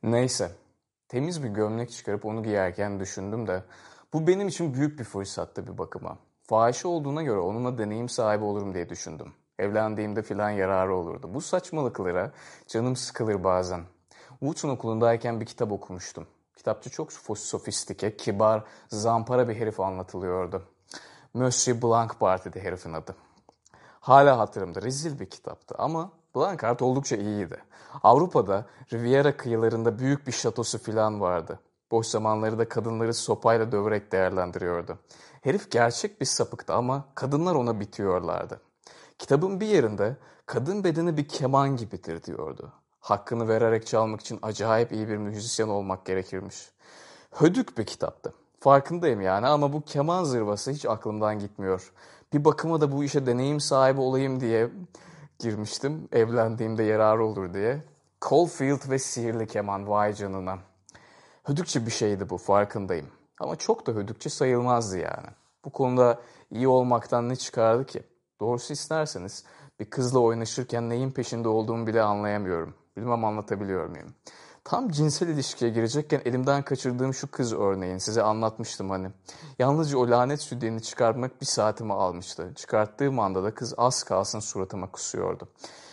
Neyse, temiz bir gömlek çıkarıp onu giyerken düşündüm de bu benim için büyük bir fırsattı bir bakıma. Fahişe olduğuna göre onunla deneyim sahibi olurum diye düşündüm. Evlendiğimde filan yararı olurdu. Bu saçmalıklara canım sıkılır bazen. Woodson okulundayken bir kitap okumuştum. Kitapçı çok sofistike, kibar, zampara bir herif anlatılıyordu. Monsieur Blancpart'ydi herifin adı. Hala hatırımda, rezil bir kitaptı ama Blancard oldukça iyiydi. Avrupa'da Riviera kıyılarında büyük bir şatosu filan vardı. Boş zamanları da kadınları sopayla döverek değerlendiriyordu. Herif gerçek bir sapıktı ama kadınlar ona bitiyorlardı. Kitabın bir yerinde kadın bedeni bir keman gibidir diyordu. Hakkını vererek çalmak için acayip iyi bir müzisyen olmak gerekirmiş. Hödük bir kitaptı. Farkındayım yani ama bu keman zırvası hiç aklımdan gitmiyor. Bir bakıma da bu işe deneyim sahibi olayım diye girmiştim. Evlendiğimde yararı olur diye. Caulfield ve sihirli keman, vay canına. Hödükçe bir şeydi bu, farkındayım. Ama çok da hödükçe sayılmazdı yani. Bu konuda iyi olmaktan ne çıkardı ki? Doğrusu isterseniz bir kızla oynaşırken neyin peşinde olduğumu bile anlayamıyorum. Bilmem anlatabiliyor muyum? Tam cinsel ilişkiye girecekken elimden kaçırdığım şu kız örneğin size anlatmıştım hani. Yalnızca o lanet sütyeni çıkartmak bir saatimi almıştı. Çıkarttığım anda da kız az kalsın suratıma kusuyordu.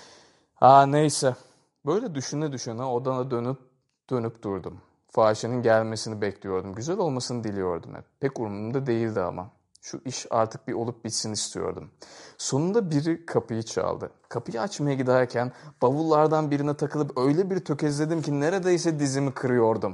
Neyse. Böyle düşüne düşüne odana dönüp durdum. Fahişenin gelmesini bekliyordum. Güzel olmasını diliyordum hep. Pek umurumda değildi ama. Şu iş artık bir olup bitsin istiyordum. Sonunda biri kapıyı çaldı. Kapıyı açmaya giderken bavullardan birine takılıp öyle bir tökezledim ki neredeyse dizimi kırıyordum.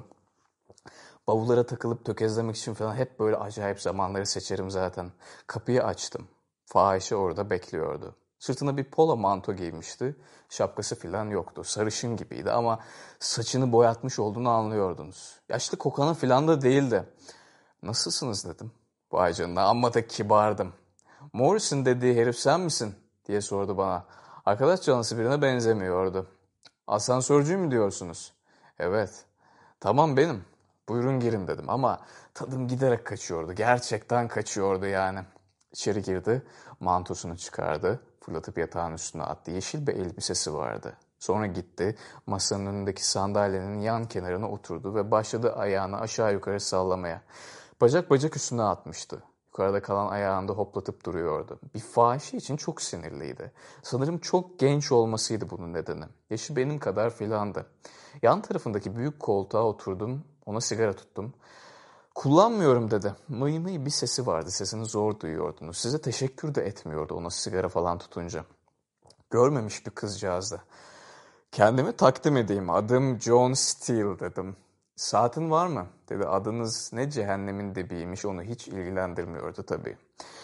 Bavullara takılıp tökezlemek için falan hep böyle acayip zamanları seçerim zaten. Kapıyı açtım. Fahişe orada bekliyordu. Sırtına bir polo manto giymişti. Şapkası falan yoktu. Sarışın gibiydi ama saçını boyatmış olduğunu anlıyordunuz. Yaşlı kokana falan da değildi. Nasılsınız dedim. Vay canına amma da kibardım. Morrison dediği herif sen misin diye sordu bana. Arkadaş canlısı birine benzemiyordu. Asansörcü mü diyorsunuz? Evet. Tamam benim. Buyurun girin dedim ama tadım giderek kaçıyordu. Gerçekten kaçıyordu yani. İçeri girdi, mantosunu çıkardı, fırlatıp yatağın üstüne attı. Yeşil bir elbisesi vardı. Sonra gitti, masanın önündeki sandalyenin yan kenarına oturdu ve başladı ayağını aşağı yukarı sallamaya. Bacak bacak üstüne atmıştı. Yukarıda kalan ayağında hoplatıp duruyordu. Bir fahişe için çok sinirliydi. Sanırım çok genç olmasıydı bunun nedeni. Yaşı benim kadar filandı. Yan tarafındaki büyük koltuğa oturdum, ona sigara tuttum. Kullanmıyorum dedi. Mıy mıy bir sesi vardı, sesini zor duyuyordunuz. Size teşekkür de etmiyordu ona sigara falan tutunca. Görmemiş bir kızcağızdı. Kendimi takdim edeyim, adım John Steele dedim. Saatin var mı? Dedi. Adınız ne cehennemin dibiymiş, onu hiç ilgilendirmiyordu tabii.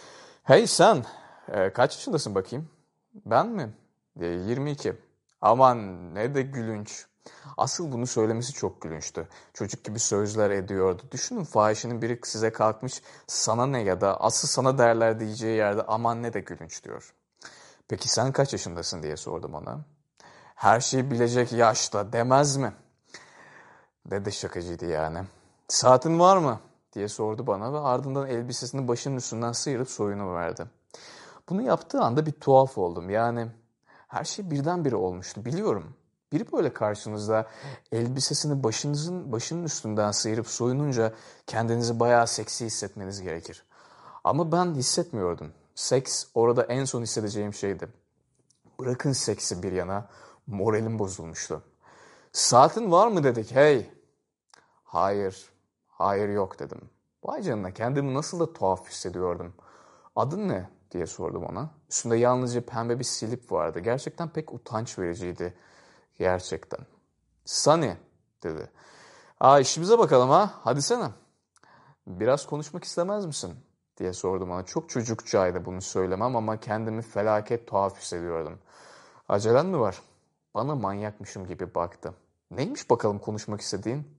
Hey sen, kaç yaşındasın bakayım? Ben mi? 22. Aman ne de gülünç. Asıl bunu söylemesi çok gülünçtü. Çocuk gibi sözler ediyordu. Düşünün fahişenin biri size kalkmış sana ne ya da asıl sana derler diyeceği yerde aman ne de gülünç diyor. Peki sen kaç yaşındasın diye sordum ona. Her şeyi bilecek yaşta demez mi? Dede şakacıydı yani. Saatin var mı? Diye sordu bana ve ardından elbisesini başının üstünden sıyırıp soyunuverdi. Bunu yaptığı anda bir tuhaf oldum. Yani her şey birdenbire olmuştu biliyorum. Biri böyle karşınızda elbisesini başının üstünden sıyırıp soyununca kendinizi bayağı seksi hissetmeniz gerekir. Ama ben hissetmiyordum. Seks orada en son hissedeceğim şeydi. Bırakın seksi bir yana, moralim bozulmuştu. Saatin var mı dedik hey. Hayır, hayır yok dedim. Vay canına kendimi nasıl da tuhaf hissediyordum. Adın ne diye sordum ona. Üstünde yalnızca pembe bir silip vardı. Gerçekten pek utanç vericiydi. Gerçekten. Sunny dedi. İşimize bakalım ha. Hadi sana. Biraz konuşmak istemez misin? Diye sordum ona. Çok çocukçaydı bunu söylemem ama kendimi felaket tuhaf hissediyordum. Acelen mi var? Bana manyakmışım gibi baktı. Neymiş bakalım konuşmak istediğin?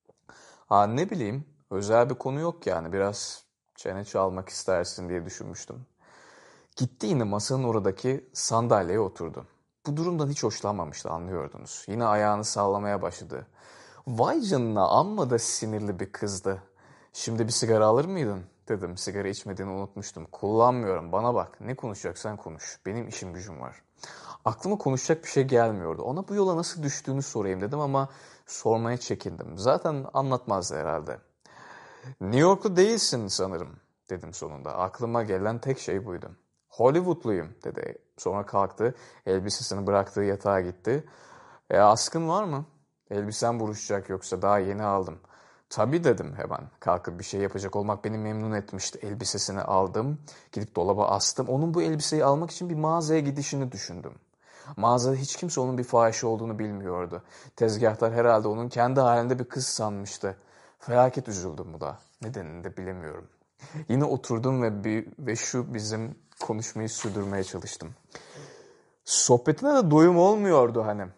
Ne bileyim. Özel bir konu yok yani. Biraz çene çalmak istersin diye düşünmüştüm. Gitti yine masanın oradaki sandalyeye oturdu. Bu durumdan hiç hoşlanmamıştı anlıyordunuz. Yine ayağını sallamaya başladı. Vay canına amma da sinirli bir kızdı. Şimdi bir sigara alır mıydın dedim. Sigara içmediğini unutmuştum. Kullanmıyorum. Bana bak. Ne konuşacaksan konuş. Benim işim gücüm var. Aklıma konuşacak bir şey gelmiyordu. Ona bu yola nasıl düştüğünü sorayım dedim ama sormaya çekindim. Zaten anlatmazdı herhalde. New Yorklu değilsin sanırım dedim sonunda. Aklıma gelen tek şey buydu. Hollywoodluyum dedi. Sonra kalktı. Elbisesini bıraktığı yatağa gitti. Askın var mı? Elbisen buruşacak yoksa daha yeni aldım. Tabii dedim hemen. Kalkıp bir şey yapacak olmak beni memnun etmişti. Elbisesini aldım. Gidip dolaba astım. Onun bu elbiseyi almak için bir mağazaya gidişini düşündüm. Mağazada hiç kimse onun bir fahişe olduğunu bilmiyordu. Tezgahtar herhalde onun kendi halinde bir kız sanmıştı. Felaket üzüldüm bu da. Nedenini de bilemiyorum. Yine oturdum ve şu bizim konuşmayı sürdürmeye çalıştım. Sohbetine de doyum olmuyordu hani.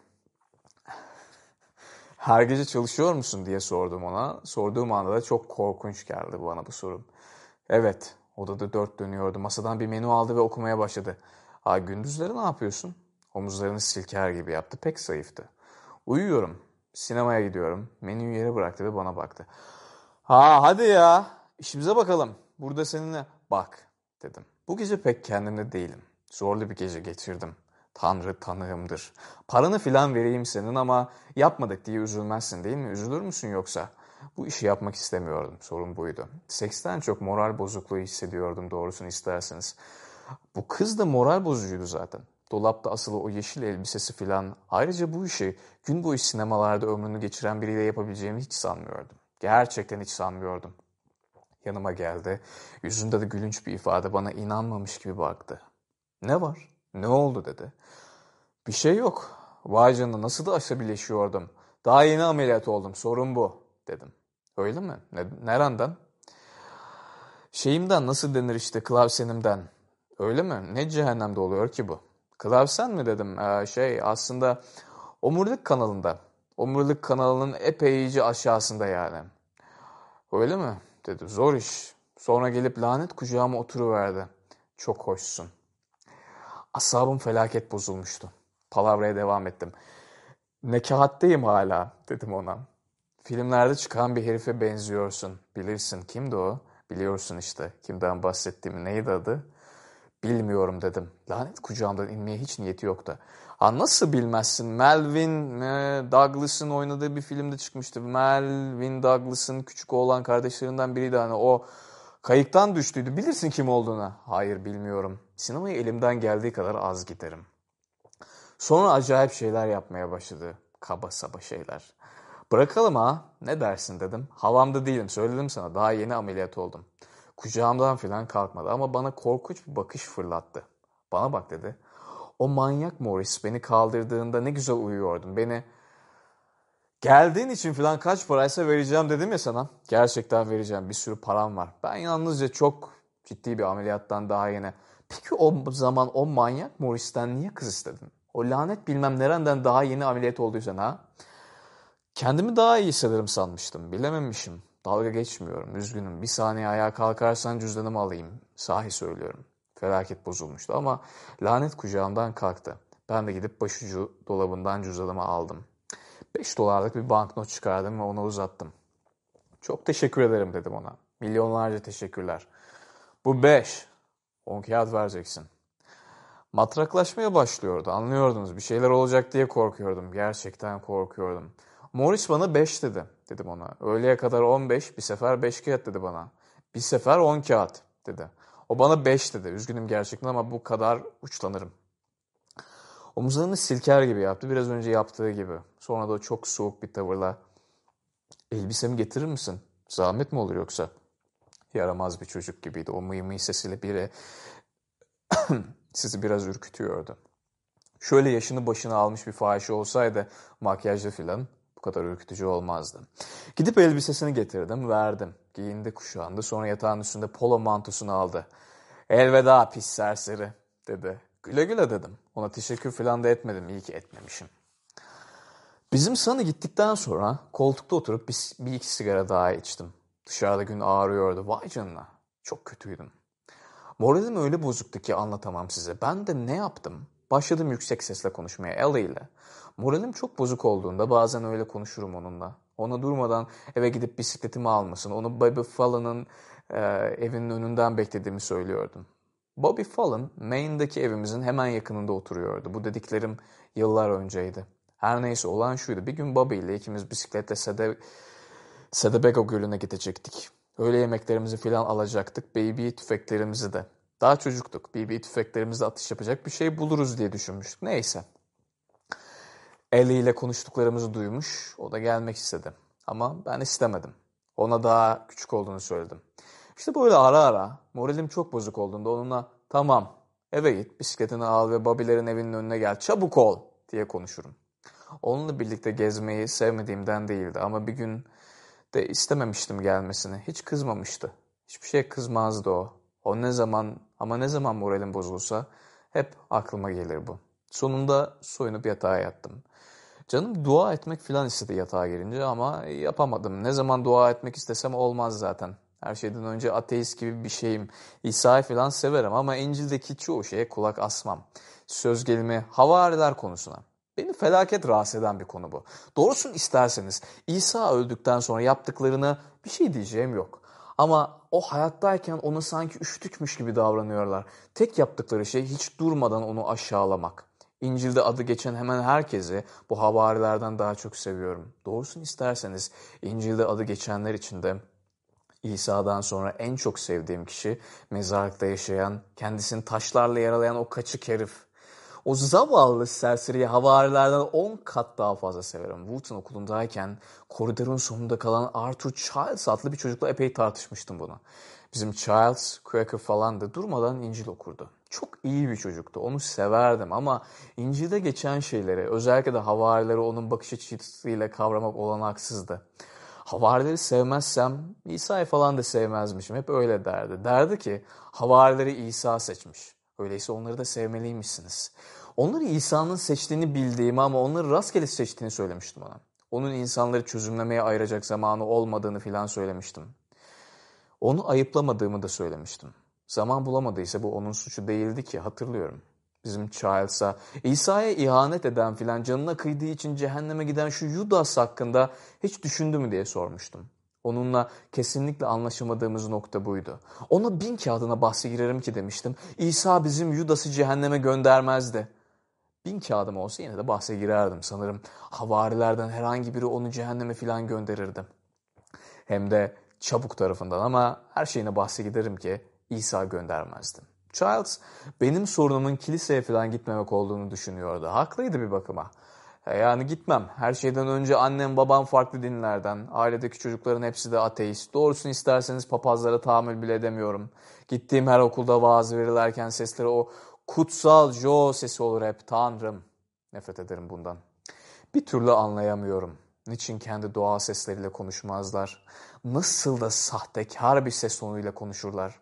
Her gece çalışıyor musun diye sordum ona. Sorduğum anda da çok korkunç geldi bana bu soru. Evet, odada dört dönüyordu. Masadan bir menü aldı ve okumaya başladı. Gündüzleri ne yapıyorsun? Omuzlarını silker gibi yaptı. Pek zayıftı. Uyuyorum. Sinemaya gidiyorum. Menüyü yere bıraktı ve bana baktı. Hadi ya. İşimize bakalım. Burada seninle. Bak dedim. Bu gece pek kendimde değilim. Zorlu bir gece geçirdim. Tanrı tanığımdır. Paranı filan vereyim senin ama yapmadık diye üzülmezsin değil mi? Üzülür müsün yoksa? Bu işi yapmak istemiyordum. Sorun buydu. Seksten çok moral bozukluğu hissediyordum doğrusunu isterseniz. Bu kız da moral bozucuydu zaten. Dolapta asılı o yeşil elbisesi filan. Ayrıca bu işi gün boyu sinemalarda ömrünü geçiren biriyle yapabileceğimi hiç sanmıyordum. Gerçekten hiç sanmıyordum. Yanıma geldi. Yüzünde de gülünç bir ifade, bana inanmamış gibi baktı. Ne var? Ne oldu dedi. Bir şey yok. Vay canına, nasıl da asabileşiyordum. Daha yeni ameliyat oldum. Sorun bu dedim. Öyle mi? Nereden? Şeyimden, nasıl denir işte, klavsenimden. Öyle mi? Ne cehennemde oluyor ki bu? Klavsen mi dedim. Aslında omurilik kanalında. Omurilik kanalının epeyce aşağısında yani. Öyle mi? Dedi. Zor iş. Sonra gelip lanet kucağıma oturuverdi. Çok hoşsun. Asabım felaket bozulmuştu. Palavraya devam ettim. Nekahatteyim hala dedim ona. Filmlerde çıkan bir herife benziyorsun. Bilirsin, kimdi o? Biliyorsun işte kimden bahsettiğimi. Neydi adı? Bilmiyorum dedim. Lanet kucağımdan inmeye hiç niyeti yoktu. Nasıl bilmezsin? Melvin Douglas'ın oynadığı bir filmde çıkmıştı. Melvin Douglas'ın küçük oğlan kardeşlerinden biriydi. Hani o kayıktan düştüydü. Bilirsin kim olduğunu. Hayır, bilmiyorum. Sinemaya elimden geldiği kadar az giderim. Sonra acayip şeyler yapmaya başladı. Kaba saba şeyler. Bırakalım ha. Ne dersin dedim. Havamda değilim. Söyledim sana. Daha yeni ameliyat oldum. Kucağımdan falan kalkmadı ama bana korkunç bir bakış fırlattı. Bana bak dedi. O manyak Morris beni kaldırdığında ne güzel uyuyordun. Beni geldiğin için falan kaç paraysa vereceğim dedim ya sana. Gerçekten vereceğim. Bir sürü param var. Ben yalnızca çok ciddi bir ameliyattan daha yeni. Peki o zaman o manyak Morris'ten niye kız istedin? O lanet bilmem nereden daha yeni ameliyat olduysan ha? Kendimi daha iyi hissederim sanmıştım. Bilememişim. Dalga geçmiyorum. Üzgünüm. Bir saniye ayağa kalkarsan cüzdanımı alayım. Sahi söylüyorum. Felaket bozulmuştu ama lanet kucağımdan kalktı. Ben de gidip başucu dolabından cüzdanımı aldım. 5 dolarlık bir banknot çıkardım ve ona uzattım. Çok teşekkür ederim dedim ona. Milyonlarca teşekkürler. Bu 5. 10 kağıt vereceksin. Matraklaşmaya başlıyordu. Anlıyordunuz. Bir şeyler olacak diye korkuyordum. Gerçekten korkuyordum. Morris bana 5 dedi. Dedim ona. Öğleye kadar 15, bir sefer 5 kağıt dedi bana. Bir sefer 10 kağıt dedi. O bana 5 dedi. Üzgünüm gerçekten ama bu kadar uçlanırım. Omuzlarını silker gibi yaptı. Biraz önce yaptığı gibi. Sonra da çok soğuk bir tavırla. Elbisemi getirir misin? Zahmet mi olur yoksa? Yaramaz bir çocuk gibiydi. O mıy mıy sesiyle biri sizi biraz ürkütüyordu. Şöyle yaşını başına almış bir fahişe olsaydı makyajlı filan bu kadar ürkütücü olmazdı. Gidip elbisesini getirdim, verdim. Giyindi, kuşandı. Sonra yatağın üstünde polo mantosunu aldı. Elveda pis serseri dedi. Güle güle dedim. Ona teşekkür filan da etmedim. İyi ki etmemişim. Bizim Sunny gittikten sonra koltukta oturup bir iki sigara daha içtim. Dışarıda gün ağrıyordu. Vay canına. Çok kötüydüm. Moralim öyle bozuktu ki anlatamam size. Ben de ne yaptım? Başladım yüksek sesle konuşmaya Ellie ile. Moralim çok bozuk olduğunda bazen öyle konuşurum onunla. Ona durmadan eve gidip bisikletimi almasını, onu Bobby Fallon'ın evinin önünden beklediğimi söylüyordum. Bobby Fallon, Maine'deki evimizin hemen yakınında oturuyordu. Bu dediklerim yıllar önceydi. Her neyse olan şuydu. Bir gün Bobby ile ikimiz bisikletle Sedebago Gölü'ne gidecektik. Öğle yemeklerimizi filan alacaktık. BB tüfeklerimizi de. Daha çocuktuk. BB tüfeklerimizle atış yapacak bir şey buluruz diye düşünmüştük. Neyse. Ellie ile konuştuklarımızı duymuş. O da gelmek istedi. Ama ben istemedim. Ona daha küçük olduğunu söyledim. İşte böyle ara ara moralim çok bozuk olduğunda onunla tamam eve git bisikletini al ve Bobby'lerin evinin önüne gel çabuk ol diye konuşurum. Onunla birlikte gezmeyi sevmediğimden değildi ama bir gün de istememiştim gelmesini. Hiç kızmamıştı. Hiçbir şeye kızmazdı o. Ne zaman moralim bozulsa hep aklıma gelir bu. Sonunda soyunup yatağa yattım. Canım dua etmek filan istedi yatağa girince ama yapamadım. Ne zaman dua etmek istesem olmaz zaten. Her şeyden önce ateist gibi bir şeyim. İsa'yı filan severim ama İncil'deki çoğu şeye kulak asmam. Söz gelimi havariler konusuna. Beni felaket rahatsız eden bir konu bu. Doğrusunu isterseniz İsa öldükten sonra yaptıklarını bir şey diyeceğim yok. Ama o hayattayken onu sanki üşütükmüş gibi davranıyorlar. Tek yaptıkları şey hiç durmadan onu aşağılamak. İncil'de adı geçen hemen herkesi bu havarilerden daha çok seviyorum. Doğrusunu isterseniz İncil'de adı geçenler içinde İsa'dan sonra en çok sevdiğim kişi mezarlıkta yaşayan, kendisini taşlarla yaralayan o kaçık herif. O zavallı serseriyi havarilerden 10 kat daha fazla severim. Wooten okulundayken koridorun sonunda kalan Arthur Childs adlı bir çocukla epey tartışmıştım bunu. Bizim Childs, Quaker falan da durmadan İncil okurdu. Çok iyi bir çocuktu. Onu severdim ama İncil'de geçen şeyleri, özellikle de havarileri onun bakış açısıyla kavramak olanaksızdı. Havarileri sevmezsem İsa'yı falan da sevmezmişim. Hep öyle derdi. Derdi ki havarileri İsa seçmiş. Öyleyse onları da sevmeliymişsiniz. Onları İsa'nın seçtiğini bildiğimi ama onları rastgele seçtiğini söylemiştim ona. Onun insanları çözümlemeye ayıracak zamanı olmadığını filan söylemiştim. Onu ayıplamadığımı da söylemiştim. Zaman bulamadıysa bu onun suçu değildi ki hatırlıyorum. Bizim Childs'a İsa'ya ihanet eden filan canına kıydığı için cehenneme giden şu Judas hakkında hiç düşündü mü diye sormuştum. Onunla kesinlikle anlaşamadığımız nokta buydu. Ona 1000 kağıdına bahse girerim ki demiştim. İsa bizim Judas'ı cehenneme göndermezdi. 1000 kağıdım olsa yine de bahse girerdim sanırım. Havarilerden herhangi biri onu cehenneme filan gönderirdi. Hem de çabuk tarafından ama her şeyine bahse giderim ki İsa göndermezdi. Childs benim sorunumun kiliseye falan gitmemek olduğunu düşünüyordu. Haklıydı bir bakıma. Yani gitmem. Her şeyden önce annem babam farklı dinlerden. Ailedeki çocukların hepsi de ateist. Doğrusunu isterseniz papazlara tahammül bile edemiyorum. Gittiğim her okulda vaaz verirlerken sesleri o kutsal Jo sesi olur hep. Tanrım. Nefret ederim bundan. Bir türlü anlayamıyorum. Niçin kendi doğal sesleriyle konuşmazlar? Nasıl da sahtekar bir ses tonuyla konuşurlar?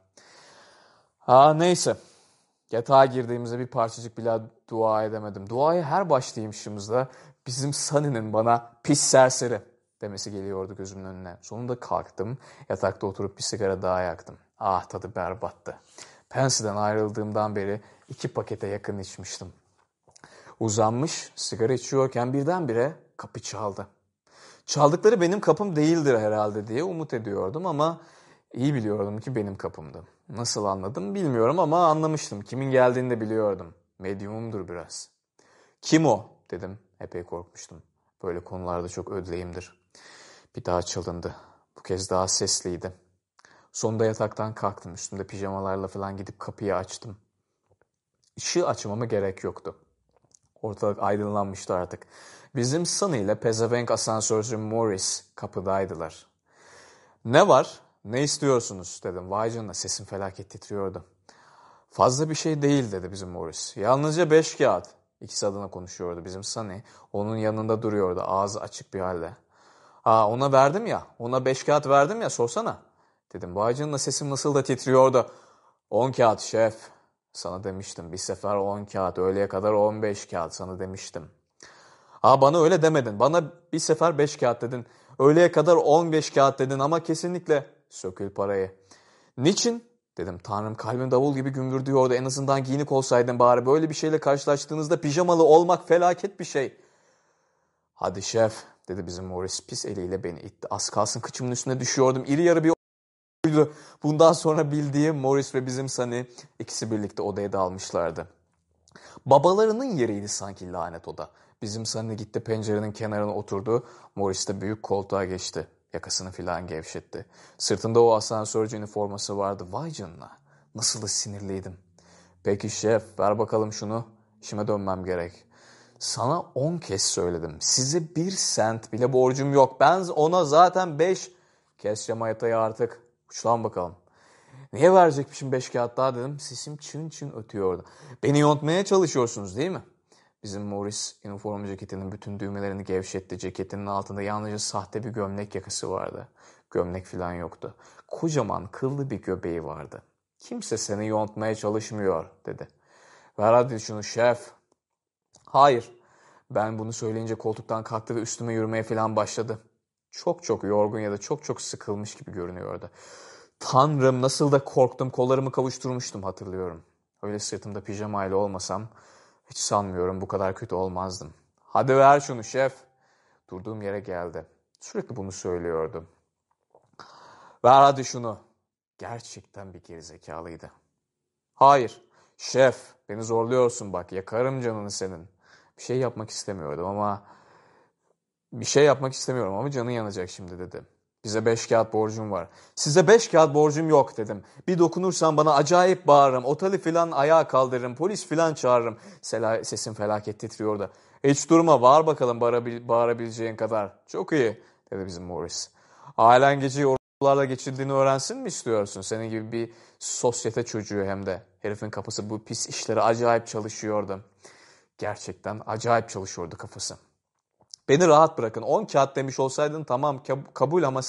Neyse. Yatağa girdiğimizde bir parçacık bile dua edemedim. Duaya her başlayışımızda bizim Sunny'nin bana pis serseri demesi geliyordu gözümün önüne. Sonunda kalktım. Yatakta oturup bir sigara daha yaktım. Tadı berbattı. Pensie'den ayrıldığımdan beri 2 pakete yakın içmiştim. Uzanmış sigara içiyorken birdenbire kapı çaldı. Çaldıkları benim kapım değildir herhalde diye umut ediyordum ama iyi biliyordum ki benim kapımdı. Nasıl anladım bilmiyorum ama anlamıştım. Kimin geldiğini de biliyordum. Medyumumdur biraz. Kim o dedim. Epey korkmuştum. Böyle konularda çok ödleyimdir. Bir daha çalındı. Bu kez daha sesliydi. Sonunda yataktan kalktım. Üstümde pijamalarla falan gidip kapıyı açtım. Işığı açmama gerek yoktu. Ortalık aydınlanmıştı artık. Bizim Sunny ile pezevenk asansörcü Morris kapıdaydılar. Ne var? Ne istiyorsunuz dedim. Vay canına sesim felaket titriyordu. Fazla bir şey değil dedi bizim Morris. Yalnızca 5 kağıt. İkisi adına konuşuyordu bizim Sunny. Onun yanında duruyordu ağzı açık bir halde. Ona verdim ya. Ona 5 kağıt verdim ya sorsana. Dedim vay canına sesim nasıl da titriyordu. 10 kağıt şef. Sana demiştim bir sefer 10 kağıt öğleye kadar 15 kağıt sana demiştim. Bana öyle demedin. Bana bir sefer 5 kağıt dedin. Öğleye kadar 15 kağıt dedin ama kesinlikle sökül parayı. Niçin? Dedim. Tanrım kalbim davul gibi gümbürdüyordu. En azından giyinik olsaydın bari. Böyle bir şeyle karşılaştığınızda pijamalı olmak felaket bir şey. Hadi şef dedi bizim Morris pis eliyle beni itti. Az kalsın kıçımın üstüne düşüyordum. İri yarı bir oydu buydu. Bundan sonra bildiğim Morris ve bizim Sunny ikisi birlikte odaya dalmışlardı. Babalarının yeriydi sanki lanet oda. Bizim Sunny gitti pencerenin kenarına oturdu. Morris de büyük koltuğa geçti. Yakasını filan gevşetti. Sırtında o asansörcü üniforması vardı. Vay canına. Nasıl da sinirliydim. Peki şef, ver bakalım şunu. İşime dönmem gerek. Sana 10 kez söyledim. Size 1 sent bile borcum yok. Ben ona zaten 5. Kes şamayatayı artık. Uçlan bakalım. Niye verecekmişim 5 kağıt daha dedim. Sesim çın çın ötüyordu. Beni yontmaya çalışıyorsunuz değil mi? Bizim Morris üniforma ceketinin bütün düğmelerini gevşetti. Ceketinin altında yalnızca sahte bir gömlek yakası vardı. Gömlek falan yoktu. Kocaman kıllı bir göbeği vardı. Kimse seni yontmaya çalışmıyor dedi. Ver hadi şunu şef. Hayır. Ben bunu söyleyince koltuktan kalktı ve üstüme yürümeye falan başladı. Çok yorgun ya da çok sıkılmış gibi görünüyordu. Tanrım nasıl da korktum, kollarımı kavuşturmuştum hatırlıyorum. Öyle sırtımda pijamayla olmasam hiç sanmıyorum bu kadar kötü olmazdım. Hadi ver şunu şef. Durduğum yere geldi. Sürekli bunu söylüyordu. Ver hadi şunu. Gerçekten bir gerizekalıydı. Hayır şef beni zorluyorsun bak yakarım canını senin. Bir şey yapmak istemiyorum ama canın yanacak şimdi dedi. Bize 5 kağıt borcum var. Size 5 kağıt borcum yok dedim. Bir dokunursan bana acayip bağırırım. Oteli filan ayağa kaldırırım. Polis filan çağırırım. Sesim felaket titriyordu. Hiç durma bağır bakalım bağırabileceğin kadar. Çok iyi dedi bizim Morris. Ailen geceyi ordularla geçirdiğini öğrensin mi istiyorsun? Senin gibi bir sosyete çocuğu hem de. Herifin kafası bu pis işleri acayip çalışıyordu. Gerçekten acayip çalışıyordu kafası. Beni rahat bırakın. 10 kağıt demiş olsaydın tamam kabul ama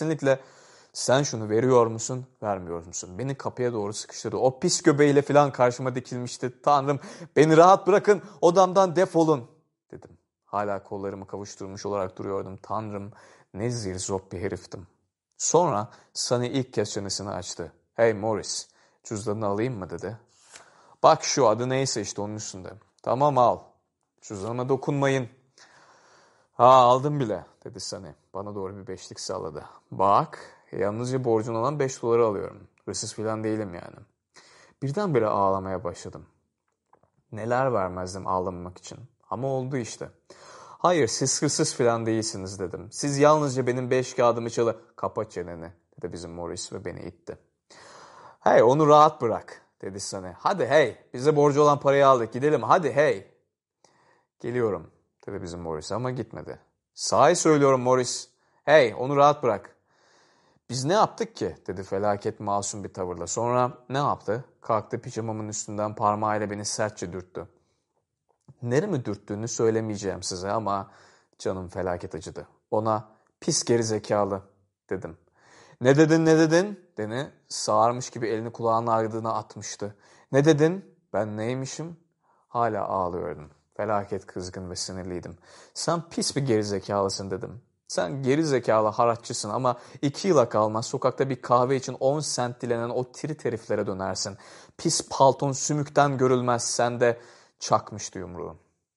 sen şunu veriyor musun, vermiyor musun? Beni kapıya doğru sıkıştırdı. O pis göbeğiyle falan karşıma dikilmişti. Tanrım beni rahat bırakın odamdan defolun dedim. Hala kollarımı kavuşturmuş olarak duruyordum. Tanrım ne zirzop bir heriftim. Sonra Sunny ilk kez çenesini açtı. Hey Morris cüzdanını alayım mı dedi. Bak şu adı neyse işte onun üstünde. Tamam al. Cüzdanıma dokunmayın. Ha aldım bile dedi Sunny. Bana doğru bir beşlik salladı. Bak yalnızca borcun olan 5 doları alıyorum. Hırsız falan değilim yani. Birdenbire ağlamaya başladım. Neler vermezdim ağlamamak için. Ama oldu işte. Hayır siz hırsız falan değilsiniz dedim. Siz yalnızca benim 5 kağıdımı Kapa çeneni dedi bizim Morris ve beni itti. Hey onu rahat bırak dedi Sunny. Hadi hey bize borcu olan parayı aldık gidelim hadi hey. Geliyorum dedi bizim Morris ama gitmedi. Sahi söylüyorum Morris. Hey onu rahat bırak. Biz ne yaptık ki dedi felaket masum bir tavırla. Sonra ne yaptı? Kalktı pijamamın üstünden parmağıyla beni sertçe dürttü. Neremi dürttüğünü söylemeyeceğim size ama canım felaket acıdı. Ona pis geri zekalı dedim. Ne dedin? Beni sağırmış gibi elini kulağının ardına atmıştı. Ne dedin? Ben neymişim? Hala ağlıyordum. Felaket kızgın ve sinirliydim. Sen pis bir gerizekalısın dedim. Sen gerizekalı haraççısın ama 2 yıla kalmaz sokakta bir kahve için 10 sent dilenen o tirit heriflere dönersin. Pis palton sümükten görülmez sen de çakmıştı yumruğu.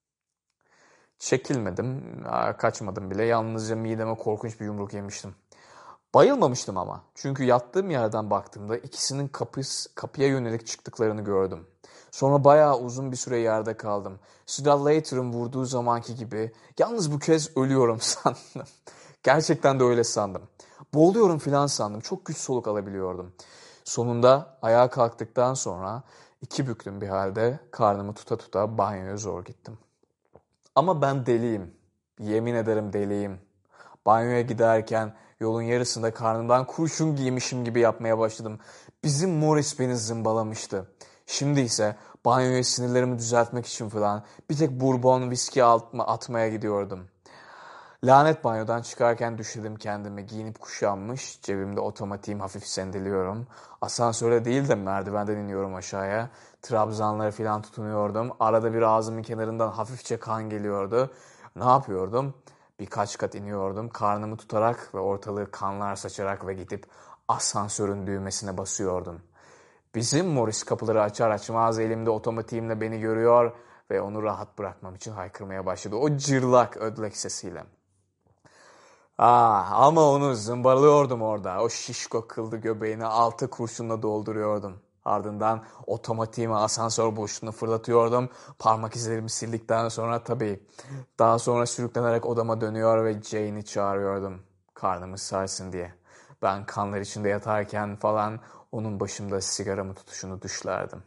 Çekilmedim, kaçmadım bile. Yalnızca mideme korkunç bir yumruk yemiştim. Bayılmamıştım ama. Çünkü yattığım yerden baktığımda ikisinin kapıya yönelik çıktıklarını gördüm. Sonra bayağı uzun bir süre yerde kaldım. Slater'ın vurduğu zamanki gibi yalnız bu kez ölüyorum sandım. Gerçekten de öyle sandım. Boğuluyorum filan sandım. Çok güç soluk alabiliyordum. Sonunda ayağa kalktıktan sonra 2 büklüm bir halde karnımı tuta banyoya zor gittim. Ama ben deliyim. Yemin ederim deliyim. Banyoya giderken yolun yarısında karnımdan kurşun giymişim gibi yapmaya başladım. Bizim Morris beni zımbalamıştı. Şimdi ise banyoya sinirlerimi düzeltmek için falan bir tek bourbon viski atmaya gidiyordum. Lanet banyodan çıkarken düşledim kendimi. Giyinip kuşanmış, cebimde otomatiğim hafif sendeliyorum. Asansöre değil de merdivenden iniyorum aşağıya. Trabzanlara falan tutunuyordum. Arada bir ağzımın kenarından hafifçe kan geliyordu. Ne yapıyordum? Birkaç kat iniyordum. Karnımı tutarak ve ortalığı kanlar saçarak ve gidip asansörün düğmesine basıyordum. Bizim Morris kapıları açar açmaz elimde otomatiğimle beni görüyor ve onu rahat bırakmam için haykırmaya başladı. O cırlak ödlek sesiyle. Ama onu zımbalıyordum orada. O şişko kıldı göbeğini 6 kurşunla dolduruyordum. Ardından otomatiğimi asansör boşluğuna fırlatıyordum. Parmak izlerimi sildikten sonra tabii. Daha sonra sürüklenerek odama dönüyor ve Jane'i çağırıyordum. Karnımı sarsın diye. Ben kanlar içinde yatarken falan onun başımda sigaramı tutuşunu düşlerdim.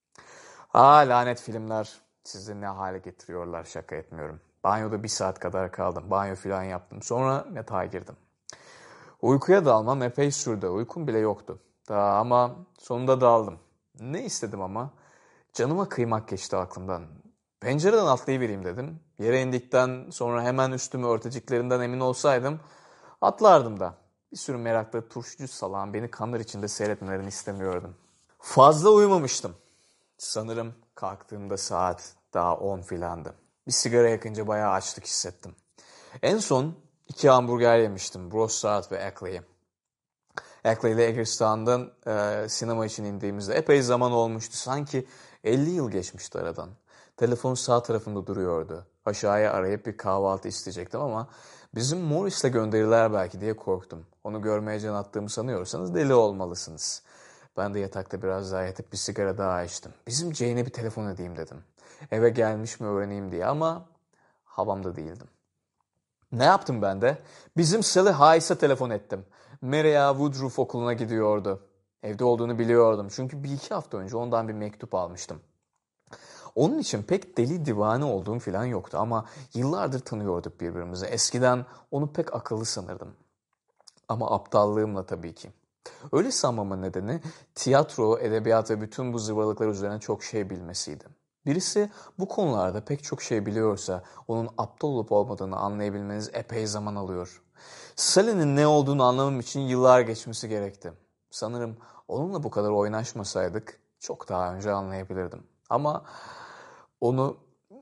Lanet filmler sizi ne hale getiriyorlar, şaka etmiyorum. Banyoda 1 saat kadar kaldım. Banyo falan yaptım. Sonra yatağa girdim. Uykuya dalmam epey sürdü. Uykum bile yoktu. Ama sonunda daldım. Ne istedim ama? Canıma kıymak geçti aklımdan. Pencereden atlayıvereyim dedim. Yere indikten sonra hemen üstümü örteciklerinden emin olsaydım atlardım da. Bir sürü meraklı turşucu salağın beni kanlar içinde seyretmelerini istemiyordum. Fazla uyumamıştım. Sanırım kalktığımda saat daha 10 filandı. Bir sigara yakınca bayağı açlık hissettim. En son 2 hamburger yemiştim. Brossard ve Ackley'i. Ackley ile Eggeristan'dan sinema için indiğimizde epey zaman olmuştu. Sanki 50 yıl geçmişti aradan. Telefon sağ tarafında duruyordu. Aşağıya arayıp bir kahvaltı isteyecektim ama bizim Morris'le gönderiler belki diye korktum. Onu görmeye can attığımı sanıyorsanız deli olmalısınız. Ben de yatakta biraz daha yatıp bir sigara daha içtim. Bizim Jane'e bir telefon edeyim dedim. Eve gelmiş mi öğreneyim diye ama havamda değildim. Ne yaptım ben de? Bizim Sally Hayes'e telefon ettim. Maria Woodruff okuluna gidiyordu. Evde olduğunu biliyordum. Çünkü 1-2 hafta önce ondan bir mektup almıştım. Onun için pek deli divane olduğum falan yoktu ama yıllardır tanıyorduk birbirimizi. Eskiden onu pek akıllı sanırdım. Ama aptallığımla tabii ki. Öyle sanmamın nedeni tiyatro, edebiyat ve bütün bu zıvalıklar üzerine çok şey bilmesiydi. Birisi bu konularda pek çok şey biliyorsa onun aptal olup olmadığını anlayabilmeniz epey zaman alıyor. Sally'nin ne olduğunu anlamam için yıllar geçmesi gerekti. Sanırım onunla bu kadar oynaşmasaydık çok daha önce anlayabilirdim. Ama onu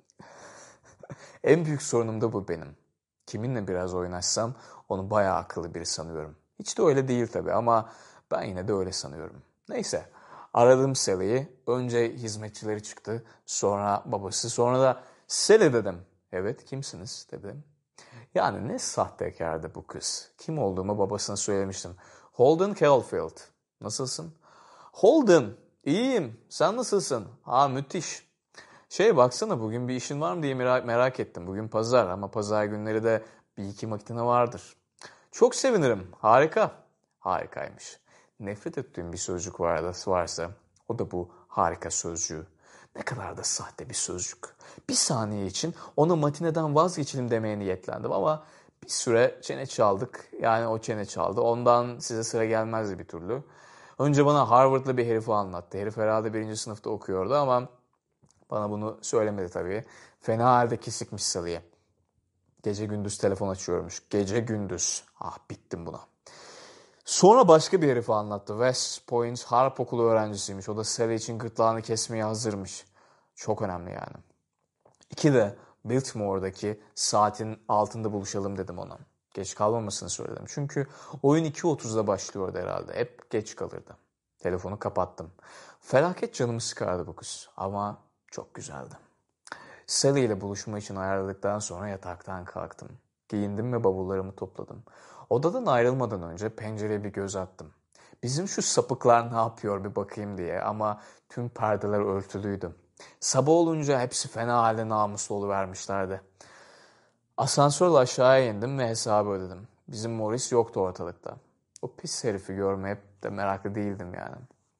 en büyük sorunum da bu benim. Kiminle biraz oynaşsam onu bayağı akıllı biri sanıyorum. Hiç de öyle değil tabii ama ben yine de öyle sanıyorum. Neyse, aradım Sally'i. Önce hizmetçileri çıktı, sonra babası, sonra da Sally dedim. Evet, kimsiniz dedim. Yani ne sahtekardı bu kız. Kim olduğumu babasına söylemiştim. Holden Caulfield. Nasılsın? Holden, iyiyim. Sen nasılsın? Müthiş. Baksana bugün bir işin var mı diye merak ettim. Bugün pazar ama pazar günleri de 1-2 makine vardır. Çok sevinirim. Harika. Harikaymış. Nefret ettiğim bir sözcük varsa o da bu harika sözcüğü. Ne kadar da sahte bir sözcük. Bir saniye için ona matineden vazgeçelim demeye niyetlendim ama bir süre çene çaldık. Yani o çene çaldı. Ondan size sıra gelmezdi bir türlü. Önce bana Harvard'lı bir herifi anlattı. Herif herhalde 1. sınıfta okuyordu ama bana bunu söylemedi tabii. Fena halde kesikmiş Sally'e. Gece gündüz telefon açıyormuş. Gece gündüz. Bittim buna. Sonra başka bir herifi anlattı. West Point Harp Okulu öğrencisiymiş. O da Sally için gırtlağını kesmeye hazırmış. Çok önemli yani. 2'de Biltmore'daki saatin altında buluşalım dedim ona. Geç kalmamasını söyledim. Çünkü oyun 2.30'da başlıyordu herhalde. Hep geç kalırdı. Telefonu kapattım. Felaket canımı sıkardı bu kız. Ama çok güzeldi. Sally ile buluşma için ayarladıktan sonra yataktan kalktım. Giyindim ve bavullarımı topladım. Odadan ayrılmadan önce pencereye bir göz attım. Bizim şu sapıklar ne yapıyor bir bakayım diye ama tüm perdeler örtülüydü. Sabah olunca hepsi fena halde namuslu oluvermişlerdi. Asansörle aşağıya indim ve hesabı ödedim. Bizim Morris yoktu ortalıkta. O pis herifi görmeye de meraklı değildim yani.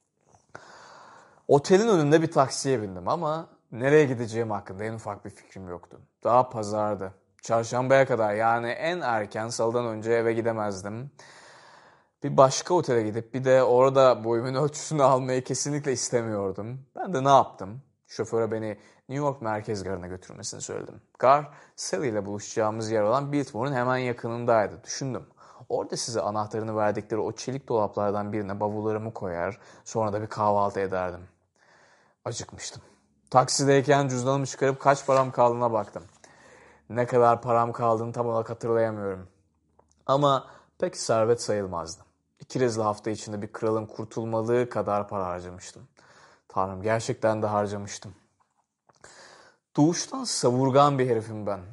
Otelin önünde bir taksiye bindim ama nereye gideceğim hakkında en ufak bir fikrim yoktu. Daha pazardı. Çarşambaya kadar yani en erken salıdan önce eve gidemezdim. Bir başka otele gidip bir de orada boyumun ölçüsünü almayı kesinlikle istemiyordum. Ben de ne yaptım? Şoföre beni New York Merkez Garı'na götürmesini söyledim. Gar, Sally ile buluşacağımız yer olan Biltmore'un hemen yakınındaydı. Düşündüm. Orada size anahtarını verdikleri o çelik dolaplardan birine bavullarımı koyar, sonra da bir kahvaltı ederdim. Acıkmıştım. Taksideyken cüzdanımı çıkarıp kaç param kaldığına baktım. Ne kadar param kaldığını tam olarak hatırlayamıyorum. Ama pek servet sayılmazdı. 2 rezil hafta içinde bir kralın kurtulmalığı kadar para harcamıştım. Tanrım, gerçekten de harcamıştım. Doğuştan savurgan bir herifim ben.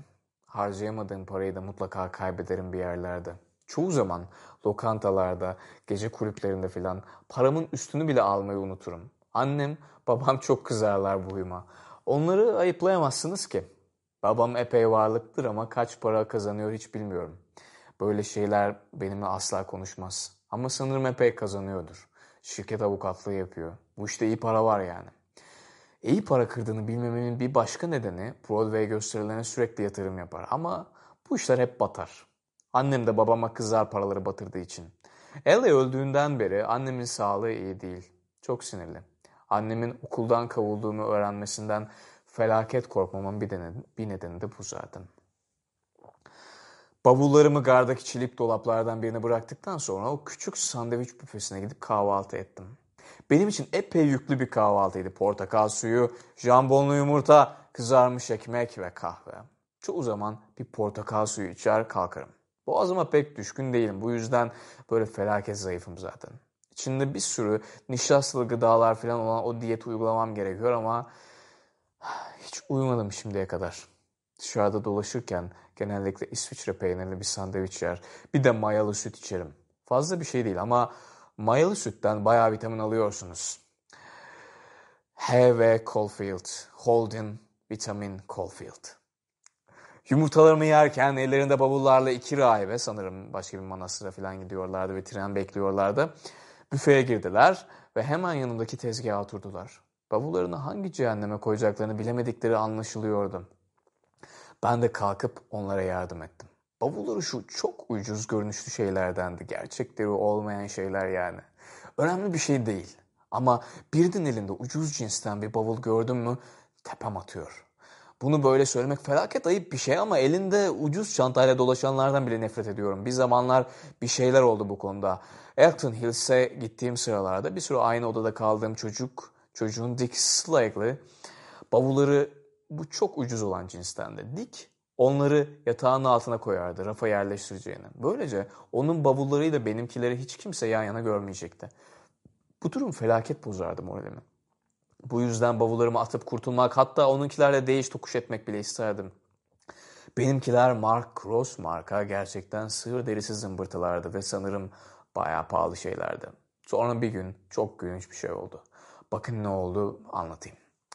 harcayamadığım parayı da mutlaka kaybederim bir yerlerde. Çoğu zaman lokantalarda, gece kulüplerinde filan paramın üstünü bile almayı unuturum. Annem, babam çok kızarlar bu huyuma. Onları ayıplayamazsınız ki. Babam epey varlıklıdır ama kaç para kazanıyor hiç bilmiyorum. Böyle şeyler benimle asla konuşmaz. Ama sanırım epey kazanıyordur. Şirket avukatlığı yapıyor. Bu işte iyi para var yani. İyi para kırdığını bilmememin bir başka nedeni Broadway gösterilerine sürekli yatırım yapar. Ama bu işler hep batar. Annem de babama kızar paraları batırdığı için. Ella öldüğünden beri annemin sağlığı iyi değil. Çok sinirli. Annemin okuldan kovulduğumu öğrenmesinden felaket korkmamın bir nedeni de bu zaten. Bavullarımı gardaki çelik dolaplardan birine bıraktıktan sonra o küçük sandviç büfesine gidip kahvaltı ettim. Benim için epey yüklü bir kahvaltıydı. Portakal suyu, jambonlu yumurta, kızarmış ekmek ve kahve. Çoğu zaman bir portakal suyu içer kalkarım. Boğazıma pek düşkün değilim. Bu yüzden böyle felaket zayıfım zaten. İçinde bir sürü nişastalı gıdalar falan olan o diyeti uygulamam gerekiyor ama hiç uyumadım şimdiye kadar. Dışarıda dolaşırken genellikle İsviçre peynirli bir sandviç yer. Bir de mayalı süt içerim. Fazla bir şey değil ama mayalı sütten bayağı vitamin alıyorsunuz. H.V. Caulfield, Holden Vitamin Caulfield. Yumurtalarımı yerken ellerinde bavullarla iki rahibe, sanırım başka bir manastıra falan gidiyorlardı ve tren bekliyorlardı. Büfeye girdiler ve hemen yanımdaki tezgaha oturdular. Bavullarını hangi cehenneme koyacaklarını bilemedikleri anlaşılıyordu. Ben de kalkıp onlara yardım ettim. Bavulları şu çok ucuz görünüşlü şeylerdendi. Gerçekleri olmayan şeyler yani. Önemli bir şey değil. Ama birinin elinde ucuz cinsten bir bavul gördüm mü tepem atıyor. Bunu böyle söylemek felaket ayıp bir şey ama elinde ucuz çantayla dolaşanlardan bile nefret ediyorum. Bir zamanlar bir şeyler oldu bu konuda. Elton Hills'e gittiğim sıralarda bir sürü aynı odada kaldığım çocuğun Dick Slagley bavulları bu çok ucuz olan cinstendi. Dick onları yatağın altına koyardı rafa yerleştireceğini. Böylece onun bavullarıyla benimkileri hiç kimse yan yana görmeyecekti. Bu durum felaket bozardı moralimi. Bu yüzden bavullarımı atıp kurtulmak, hatta onunkilerle değiş tokuş etmek bile isterdim. Benimkiler Mark Ross marka gerçekten sığır derisi zımbırtılardı ve sanırım bayağı pahalı şeylerdi. Sonra bir gün çok gülünç bir şey oldu. Bakın ne oldu anlatayım.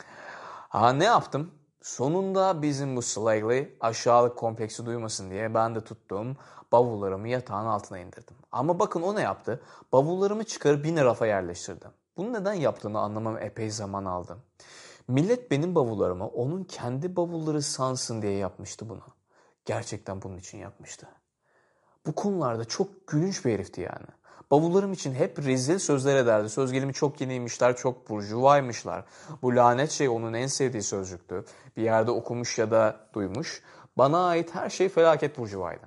Ne yaptım? Sonunda bizim bu Slagley aşağılık kompleksi duymasın diye ben de tuttum, bavullarımı yatağın altına indirdim. Ama bakın o ne yaptı? Bavullarımı çıkarıp yine rafa yerleştirdi. Bunu neden yaptığını anlamam epey zaman aldı. Millet benim bavullarımı onun kendi bavulları sansın diye yapmıştı bunu. Gerçekten bunun için yapmıştı. Bu konularda çok gülünç bir herifti yani. Bavullarım için hep rezil sözler ederdi. Söz gelimi çok yeniymişler, çok burjuvaymışlar. Bu lanet şey onun en sevdiği sözcüktü. Bir yerde okumuş ya da duymuş. Bana ait her şey felaket burjuvaydı.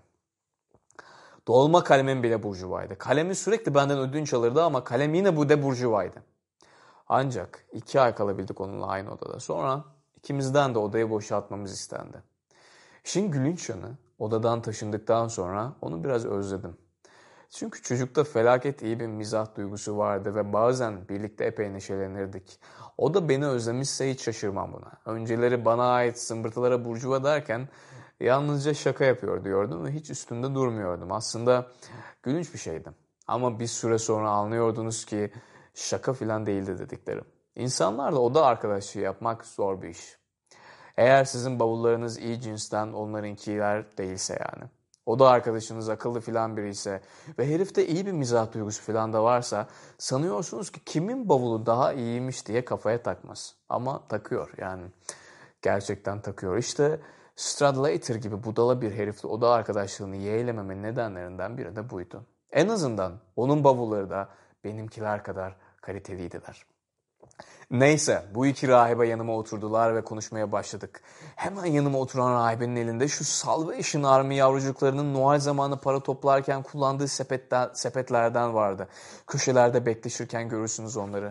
Dolma kalemim bile burjuvaydı. Kalemi sürekli benden ödünç alırdı ama kalem yine bu de burjuvaydı. Ancak 2 ay kalabildik onunla aynı odada. Sonra ikimizden de odayı boşaltmamız istendi. İşin gülünç yanı, odadan taşındıktan sonra onu biraz özledim. Çünkü çocukta felaket iyi bir mizah duygusu vardı ve bazen birlikte epey neşelenirdik. O da beni özlemişse hiç şaşırmam buna. Önceleri bana ait zımbırtılara burcuva derken yalnızca şaka yapıyor diyordum ve hiç üstünde durmuyordum. Aslında gülünç bir şeydi. Ama bir süre sonra anlıyordunuz ki şaka filan değildi dediklerim. İnsanlarla oda arkadaşlığı yapmak zor bir iş. Eğer sizin bavullarınız iyi cinsten onlarınkiler değilse yani. O da arkadaşınız akıllı filan biri ise ve herifte iyi bir mizah duygusu filan da varsa sanıyorsunuz ki kimin bavulu daha iyiymiş diye kafaya takmaz. Ama takıyor yani. Gerçekten takıyor. İşte Stradlater gibi budala bir herifle oda arkadaşlığını yeğlememenin nedenlerinden biri de buydu. En azından onun bavulları da benimkiler kadar kaliteliydiler. Neyse bu iki rahibe yanıma oturdular ve konuşmaya başladık. Hemen yanıma oturan rahibenin elinde şu Salvation Army yavrucuklarının Noel zamanı para toplarken kullandığı sepetlerden vardı. Köşelerde bekleşirken görürsünüz onları.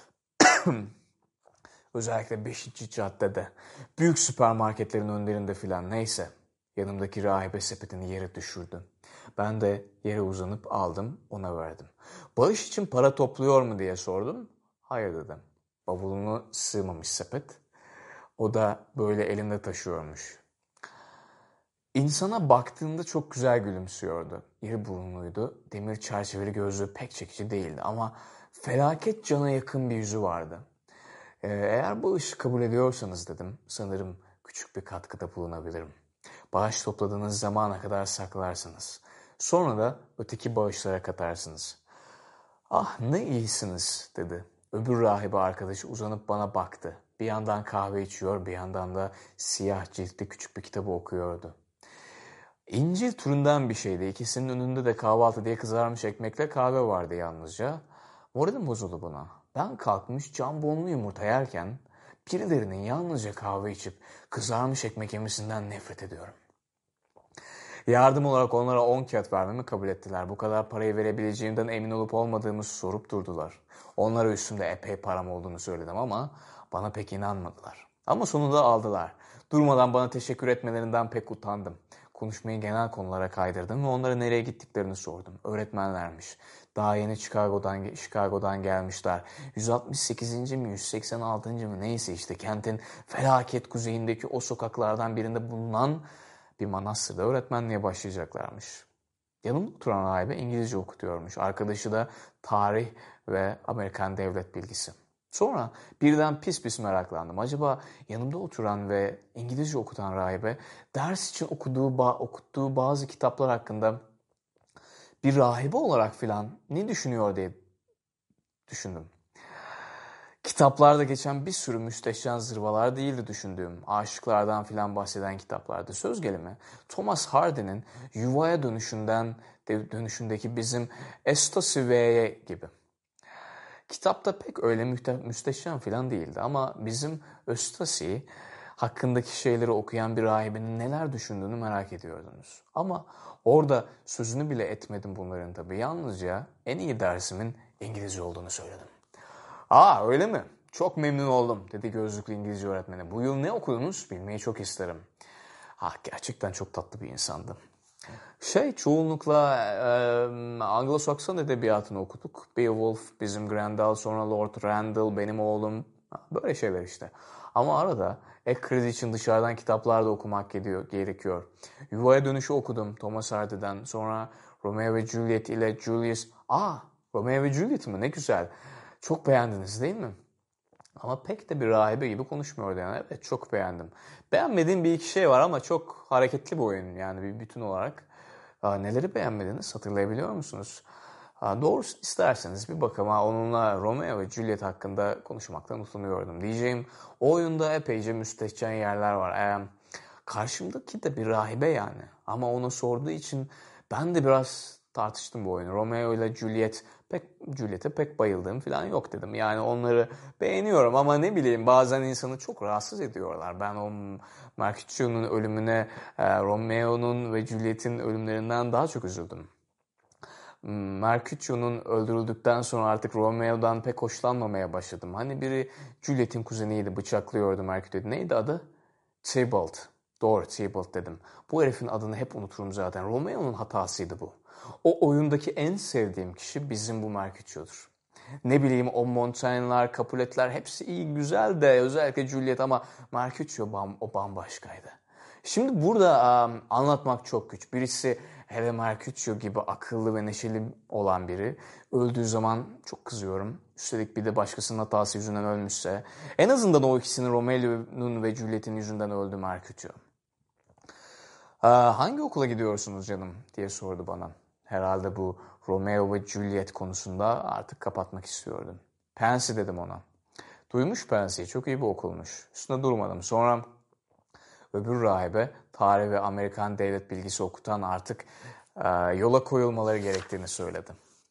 Özellikle 5. caddede. Büyük süpermarketlerin önlerinde filan neyse. Yanımdaki rahibe sepetini yere düşürdü. Ben de yere uzanıp aldım ona verdim. Bağış için para topluyor mu diye sordum. Hayır dedim. Bavulunu sığmamış sepet. O da böyle elinde taşıyormuş. İnsana baktığında çok güzel gülümsüyordu. İri burunluydu, demir çerçeveli gözlüğü pek çekici değildi ama felaket cana yakın bir yüzü vardı. Eğer bu işi kabul ediyorsanız dedim, sanırım küçük bir katkıda bulunabilirim. Bağış topladığınız zamana kadar saklarsınız. Sonra da öteki bağışlara katarsınız. Ah ne iyisiniz dedi. Öbür rahibe arkadaşı uzanıp bana baktı. Bir yandan kahve içiyor, bir yandan da siyah ciltli küçük bir kitabı okuyordu. İncil türünden bir şeydi. İkisinin önünde de kahvaltı diye kızarmış ekmekle kahve vardı yalnızca. Moralim bozuldu buna. Ben kalkmış jambonlu yumurta yerken birilerinin yalnızca kahve içip kızarmış ekmek yemesinden nefret ediyorum. Yardım olarak onlara 10 kağıt vermemi kabul ettiler. Bu kadar parayı verebileceğimden emin olup olmadığımı sorup durdular. Onlara üstümde epey param olduğunu söyledim ama bana pek inanmadılar. Ama sonunda aldılar. Durmadan bana teşekkür etmelerinden pek utandım. Konuşmayı genel konulara kaydırdım ve onlara nereye gittiklerini sordum. Öğretmenlermiş. Daha yeni Chicago'dan gelmişler. 168. mi 186. mi neyse işte kentin felaket kuzeyindeki o sokaklardan birinde bulunan bir manastırda öğretmenliğe başlayacaklarmış. Yanımda oturan rahibe İngilizce okutuyormuş. Arkadaşı da tarih ve Amerikan devlet bilgisi. Sonra birden pis meraklandım. Acaba yanımda oturan ve İngilizce okutan rahibe ders için okuttuğu bazı kitaplar hakkında bir rahibe olarak filan ne düşünüyor diye düşündüm. Kitaplarda geçen bir sürü müstehcen zırvalar değildi düşündüğüm. Aşıklardan filan bahseden kitaplardı. Söz gelimi Thomas Hardy'nin Yuvaya dönüşündeki bizim Estasi V'ye gibi. Kitapta pek öyle müstehcen filan değildi ama bizim Östasi hakkındaki şeyleri okuyan bir rahibinin neler düşündüğünü merak ediyordunuz. Ama orada sözünü bile etmedim bunların tabii. Yalnızca en iyi dersimin İngilizce olduğunu söyledim. Aa öyle mi? Çok memnun oldum dedi gözlüklü İngilizce öğretmeni. Bu yıl ne okudunuz? Bilmeyi çok isterim. Gerçekten çok tatlı bir insandı. Çoğunlukla Anglo-Sakson edebiyatını okuduk. Beowulf, bizim Grendel, sonra Lord Randall, benim oğlum. Böyle şeyler işte. Ama arada ek kredi için dışarıdan kitaplar da okumak gerekiyor. Yuvaya Dönüşü okudum Thomas Hardy'den. Sonra Romeo ve Juliet ile Julius... Romeo ve Juliet mi? Ne güzel. Çok beğendiniz değil mi? Ama pek de bir rahibe gibi konuşmuyordu yani. Evet çok beğendim. Beğenmediğim bir iki şey var ama çok hareketli bir oyun yani bir bütün olarak. Neleri beğenmediniz hatırlayabiliyor musunuz? Doğrusu isterseniz bir bakın onunla Romeo ve Juliet hakkında konuşmaktan utanıyordum. Diyeceğim o oyunda epeyce müstehcen yerler var. Karşımdaki de bir rahibe yani. Ama ona sorduğu için ben de biraz tartıştım bu oyunu. Romeo ile Juliet'e pek bayıldığım falan yok dedim. Yani onları beğeniyorum ama ne bileyim bazen insanı çok rahatsız ediyorlar. Ben o Mercutio'nun ölümüne Romeo'nun ve Juliet'in ölümlerinden daha çok üzüldüm. Mercutio'nun öldürüldükten sonra artık Romeo'dan pek hoşlanmamaya başladım. Hani biri Juliet'in kuzeniydi, bıçaklıyordu Mercutio'yu. Neydi adı? Tybalt. Doğru Tybalt dedim. Bu herifin adını hep unuturum zaten. Romeo'nun hatasıydı bu. O oyundaki en sevdiğim kişi bizim bu Mercutio'dur. Ne bileyim o Montaigne'lar, Capulet'ler hepsi iyi güzel de özellikle Juliet ama Mercutio o bambaşkaydı. Şimdi burada anlatmak çok güç. Birisi hele Mercutio gibi akıllı ve neşeli olan biri öldüğü zaman çok kızıyorum. Üstelik bir de başkasının hatası yüzünden ölmüşse. En azından o ikisinin Romeo'nun ve Juliet'in yüzünden öldü Mercutio. Hangi okula gidiyorsunuz canım diye sordu bana. Herhalde bu Romeo ve Juliet konusunda artık kapatmak istiyordum. Pansy dedim ona. Duymuş Pansy'yi, çok iyi bir okulmuş. Üstüne durmadım. Sonra öbür rahibe tarih ve Amerikan devlet bilgisi okutan artık yola koyulmaları gerektiğini söyledi.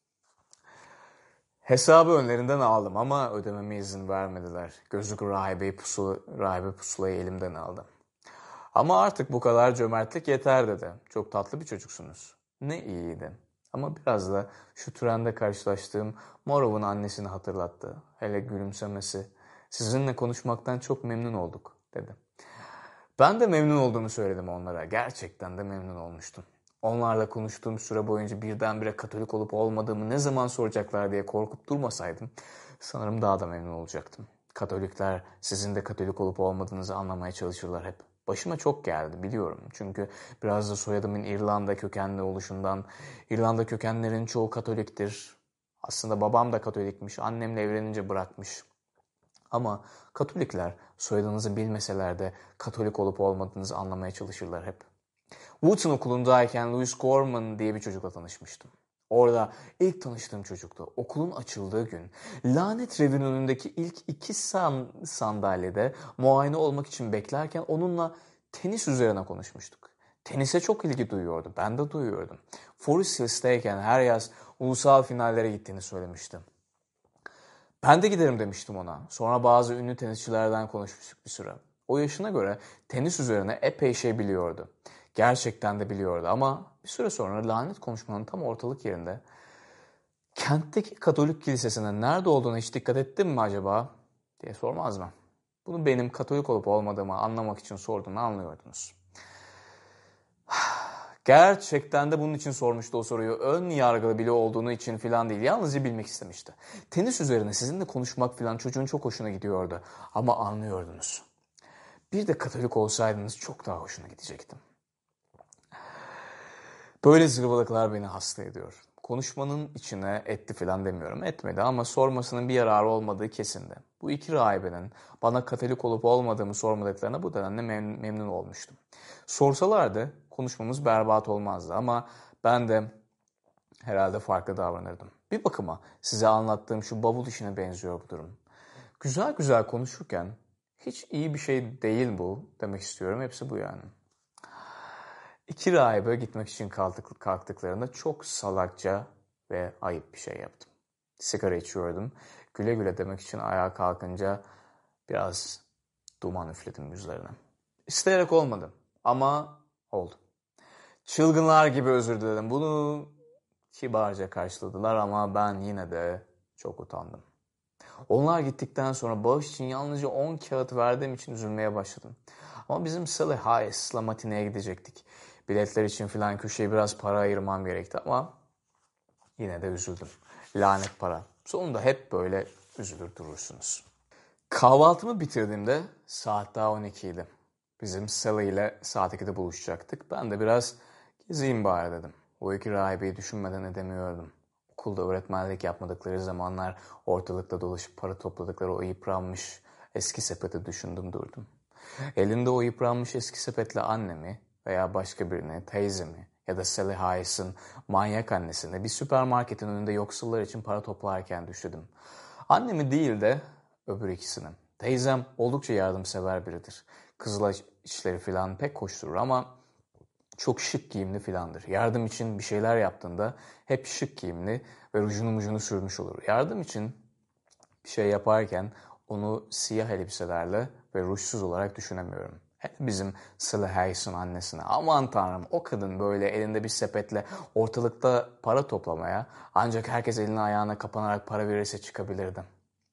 Hesabı önlerinden aldım ama ödememe izin vermediler. Gözlüklü rahibe pusulayı elimden aldı. Ama artık bu kadar cömertlik yeter dedi. Çok tatlı bir çocuksunuz. Ne iyiydi. Ama biraz da şu trende karşılaştığım Morov'un annesini hatırlattı. Hele gülümsemesi. Sizinle konuşmaktan çok memnun olduk dedi. Ben de memnun olduğumu söyledim onlara. Gerçekten de memnun olmuştum. Onlarla konuştuğum süre boyunca birdenbire Katolik olup olmadığımı ne zaman soracaklar diye korkup durmasaydım sanırım daha da memnun olacaktım. Katolikler sizin de Katolik olup olmadığınızı anlamaya çalışırlar hep. Başıma çok geldi biliyorum. Çünkü biraz da soyadımın İrlanda kökenli oluşundan, İrlanda kökenlerin çoğu Katoliktir. Aslında babam da Katolikmiş, annemle evlenince bırakmış. Ama Katolikler soyadınızı bilmeseler de Katolik olup olmadığınızı anlamaya çalışırlar hep. Woodson okulundayken Louis Gorman diye bir çocukla tanışmıştım. Orada ilk tanıştığım çocuktu. Okulun açıldığı gün Lanet Revi'nin önündeki ilk iki sandalyede muayene olmak için beklerken onunla tenis üzerine konuşmuştuk. Tenise çok ilgi duyuyordu. Ben de duyuyordum. Forest Hills'teyken her yaz ulusal finallere gittiğini söylemişti. Ben de giderim demiştim ona. Sonra bazı ünlü tenisçilerden konuşmuştuk bir süre. O yaşına göre tenis üzerine epey şey biliyordu. Gerçekten de biliyordu ama bir süre sonra lanet konuşmanın tam ortalık yerinde kentteki Katolik kilisesinin nerede olduğuna hiç dikkat ettin mi acaba diye sormaz mı? Bunu benim Katolik olup olmadığımı anlamak için sorduğunu anlıyordunuz. Gerçekten de bunun için sormuştu o soruyu. Ön yargılı bile olduğunu için falan değil. Yalnızca bilmek istemişti. Tenis üzerine sizinle konuşmak falan çocuğun çok hoşuna gidiyordu. Ama anlıyordunuz. Bir de Katolik olsaydınız çok daha hoşuna gidecektim. Böyle zırvalıklar beni hasta ediyor. Konuşmanın içine etti falan demiyorum. Etmedi ama sormasının bir yararı olmadığı kesindi. Bu iki rahibenin bana Katolik olup olmadığımı sormadıklarına bu denli memnun olmuştum. Sorsalardı konuşmamız berbat olmazdı ama ben de herhalde farklı davranırdım. Bir bakıma size anlattığım şu bavul işine benziyor bu durum. Güzel güzel konuşurken hiç iyi bir şey değil bu demek istiyorum. Hepsi bu yani. İki rahibe gitmek için kalktıklarında çok salakça ve ayıp bir şey yaptım. Sigara içiyordum. Güle güle demek için ayağa kalkınca biraz duman üfledim yüzlerine. İsteyerek olmadı ama oldu. Çılgınlar gibi özür diledim. Bunu kibarca karşıladılar ama ben yine de çok utandım. Onlar gittikten sonra bağış için yalnızca 10 kağıt verdiğim için üzülmeye başladım. Ama bizim Sally Highs'la matineye gidecektik. Biletler için filan köşeye biraz para ayırmam gerekti ama yine de üzüldüm. Lanet para. Sonunda hep böyle üzülür durursunuz. Kahvaltımı bitirdiğimde saat daha 12 idi. Bizim Sally ile saat 2'de buluşacaktık. Ben de biraz gezeyim bari dedim. O iki rahibeyi düşünmeden edemiyordum. Okulda öğretmenlik yapmadıkları zamanlar ortalıkta dolaşıp para topladıkları o yıpranmış eski sepeti düşündüm durdum. Elinde o yıpranmış eski sepetle annemi veya başka birini, teyzemi ya da Sally Highs'ın manyak annesini bir süpermarketin önünde yoksullar için para toplarken düşündüm. Annemi değil de öbür ikisini. Teyzem oldukça yardımsever biridir. Kızıl işleri falan pek koşturur ama çok şık giyimli filandır. Yardım için bir şeyler yaptığında hep şık giyimli ve rujunu sürmüş olur. Yardım için bir şey yaparken onu siyah elbiselerle ve rujsuz olarak düşünemiyorum. Hep bizim Sally Hayes'in annesine. Aman tanrım o kadın böyle elinde bir sepetle ortalıkta para toplamaya ancak herkes eline ayağına kapanarak para verirse çıkabilirdi.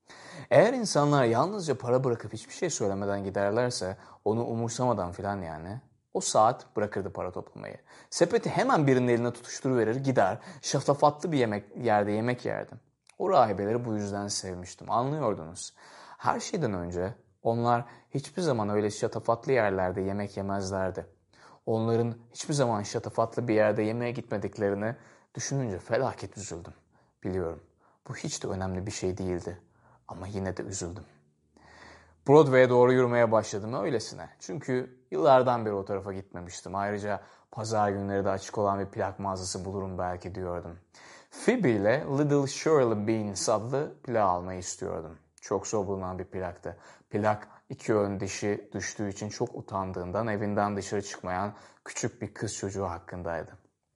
Eğer insanlar yalnızca para bırakıp hiçbir şey söylemeden giderlerse onu umursamadan filan yani o saat bırakırdı para toplamayı. Sepeti hemen birinin eline tutuşturuverir gider şatafatlı bir yerde yemek yerdi. O rahibeleri bu yüzden sevmiştim anlıyordunuz. Her şeyden önce onlar hiçbir zaman öyle şatafatlı yerlerde yemek yemezlerdi. Onların hiçbir zaman şatafatlı bir yerde yemeğe gitmediklerini düşününce felaket üzüldüm. Biliyorum bu hiç de önemli bir şey değildi. Ama yine de üzüldüm. Broadway'e doğru yürümeye başladım öylesine. Çünkü yıllardan beri o tarafa gitmemiştim. Ayrıca pazar günleri de açık olan bir plak mağazası bulurum belki diyordum. Phoebe ile Little Shirley Beans adlı plak almayı istiyordum. Çok zor bulunan bir plaktı. Plak iki ön dişi düştüğü için çok utandığından evinden dışarı çıkmayan küçük bir kız çocuğu hakkındaydı.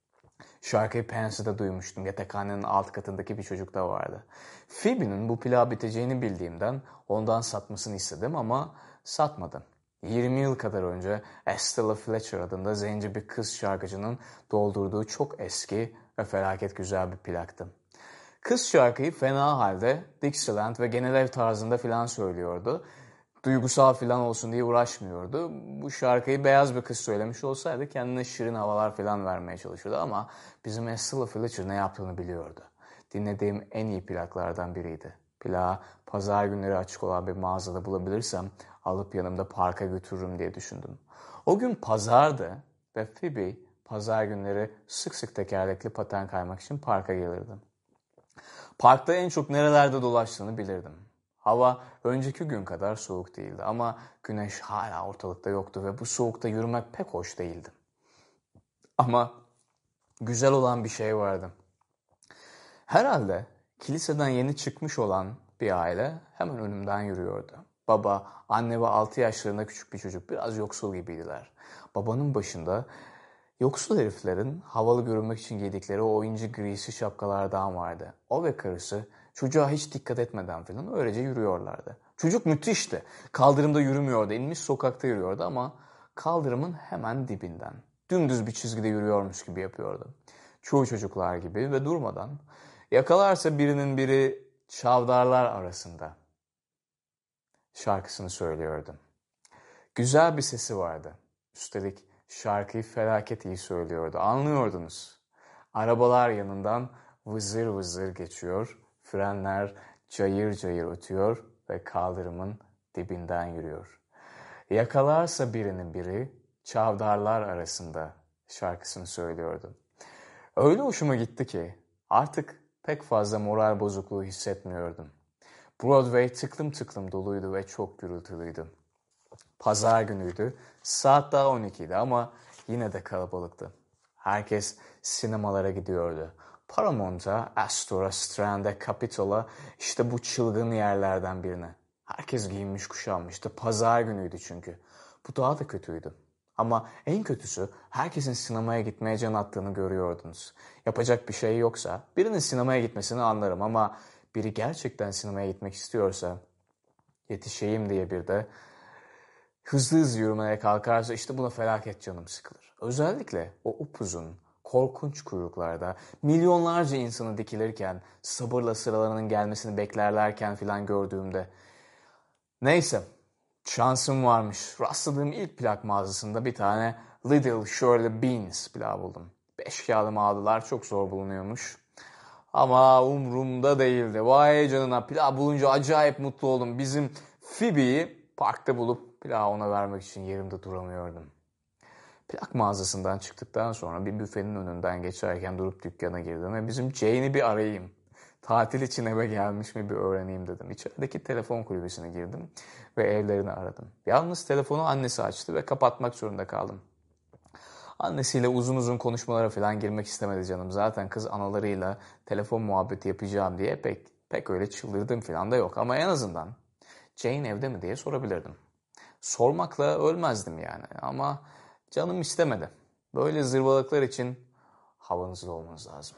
Şarkıyı Pence'de duymuştum. Yatakhanenin alt katındaki bir çocuk da vardı. Phoebe'nin bu plağı biteceğini bildiğimden ondan satmasını istedim ama satmadım. 20 yıl kadar önce Estella Fletcher adında zenci bir kız şarkıcının doldurduğu çok eski ve felaket güzel bir plaktı. Kız şarkıyı fena halde Dixieland ve genel ev tarzında filan söylüyordu. Duygusal filan olsun diye uğraşmıyordu. Bu şarkıyı beyaz bir kız söylemiş olsaydı kendine şirin havalar filan vermeye çalışıyordu ama bizim Estella Fletcher ne yaptığını biliyordu. Dinlediğim en iyi plaklardan biriydi. Plağı pazar günleri açık olan bir mağazada bulabilirsem alıp yanımda parka götürürüm diye düşündüm. O gün pazardı ve Phoebe pazar günleri sık sık tekerlekli paten kaymak için parka gelirdi. Parkta en çok nerelerde dolaştığını bilirdim. Hava önceki gün kadar soğuk değildi ama güneş hala ortalıkta yoktu ve bu soğukta yürümek pek hoş değildi. Ama güzel olan bir şey vardı. Herhalde kiliseden yeni çıkmış olan bir aile hemen önümden yürüyordu. Baba, anne ve 6 yaşlarında küçük bir çocuk, biraz yoksul gibiydiler. Babanın başında yoksul heriflerin havalı görünmek için giydikleri o oyuncu grisi şapkalardan vardı. O ve karısı çocuğa hiç dikkat etmeden falan öylece yürüyorlardı. Çocuk müthişti. Kaldırımda yürümüyordu, inmiş sokakta yürüyordu ama kaldırımın hemen dibinden. Dümdüz bir çizgide yürüyormuş gibi yapıyordu. Çoğu çocuklar gibi ve durmadan. Yakalarsa birinin biri çavdarlar arasında şarkısını söylüyordu. Güzel bir sesi vardı. Üstelik şarkıyı felaket iyi söylüyordu. Anlıyordunuz. Arabalar yanından vızır vızır geçiyor. Frenler cayır cayır ötüyor ve kaldırımın dibinden yürüyor. Yakalarsa birinin biri çavdarlar arasında şarkısını söylüyordu. Öyle hoşuma gitti ki artık pek fazla moral bozukluğu hissetmiyordum. Broadway tıklım tıklım doluydu ve çok gürültülüydü. Pazar günüydü. Saat daha 12'ydi ama yine de kalabalıktı. Herkes sinemalara gidiyordu. Paramount'a, Astor'a, Strand'e, Capitol'a, işte bu çılgın yerlerden birine. Herkes giyinmiş kuşanmıştı. Pazar günüydü çünkü. Bu daha da kötüydü. Ama en kötüsü herkesin sinemaya gitmeye can attığını görüyordunuz. Yapacak bir şey yoksa birinin sinemaya gitmesini anlarım ama biri gerçekten sinemaya gitmek istiyorsa yetişeyim diye bir de hızlı hızlı yürümeye kalkarsa işte buna felaket canım sıkılır. Özellikle o upuzun, korkunç kuyruklarda milyonlarca insanı dikilirken, sabırla sıralarının gelmesini beklerlerken filan gördüğümde. Neyse, şansım varmış. Rastladığım ilk plak mağazasında bir tane Little Shirley Beans plağı buldum. 5 kağıdımı aldılar, çok zor bulunuyormuş. Ama umurumda değildi. Vay canına, pilav bulunca acayip mutlu oldum. Bizim Phoebe'yi parkta bulup pilavı ona vermek için yerimde duramıyordum. Plak mağazasından çıktıktan sonra bir büfenin önünden geçerken durup dükkana girdim ve bizim Jane'i bir arayayım. Tatil için eve gelmiş mi bir öğreneyim dedim. İçerideki telefon kulübesine girdim ve evlerini aradım. Yalnız telefonu annesi açtı ve kapatmak zorunda kaldım. Annesiyle uzun uzun konuşmalara falan girmek istemedi canım. Zaten kız analarıyla telefon muhabbeti yapacağım diye pek öyle çıldırdım falan da yok. Ama en azından Jane evde mi diye sorabilirdim. Sormakla ölmezdim yani ama canım istemedi. Böyle zırvalıklar için havanızda olmanız lazım.